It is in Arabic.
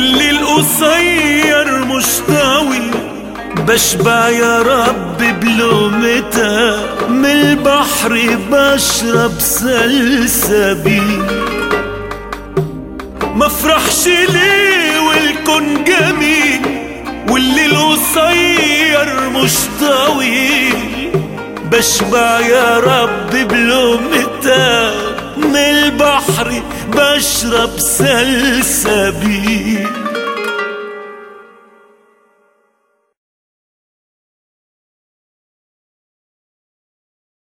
والليل قصير مش طويل، بشبع يا رب بلومتها، من البحر بشرب سلسبيل. مفرحش ليه والكون جميل، والليل قصير مش طويل، بشبع يا رب بلومتها، من البحر بشرب سلسبيل.